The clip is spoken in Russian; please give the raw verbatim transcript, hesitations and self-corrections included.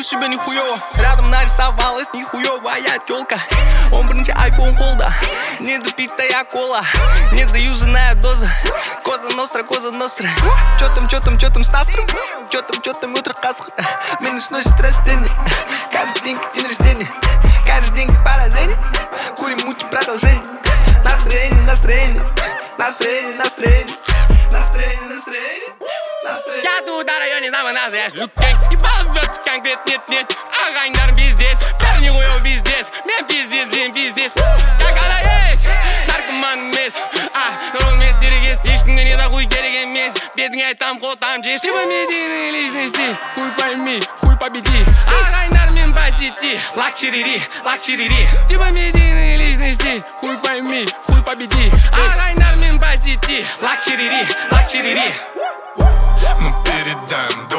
у себя нихуёво. Рядом нарисовалась нихуёвая тёлка. Он бренчит айфон холда. Недопитая кола, недоюзанная доза. Коза ностра, коза ностра. Чё там, чё там, чё там с настром? Чё там, чё там, утро касх. Меня сносит растение. Каждый день как день рождения. Каждый день как поражение. Курим, мутим продолжение. Настроение, настроение. Настроение, настроение. Настроение, настроение. Я тут на районе самый настоящий люкень. Ебал бьётся конкрет, нет, нет. Агайнарм пиздец. Парни хуёв пиздец. Мен пиздец, блин, пиздец. Как она есть, наркоман емес. А, народ емес дерегес. Ешкімге не за хуй керек емес. Бетіңе айтам, қотам жеш. Типа медийные личности. Хуй пойми, хуй победи. Агайнармен по сети. Лакшери, лакшери. Типа медийные личности. Хуй пойми, хуй победи. Агайнармен по сети. Лакшери, лакшери. Мы передаем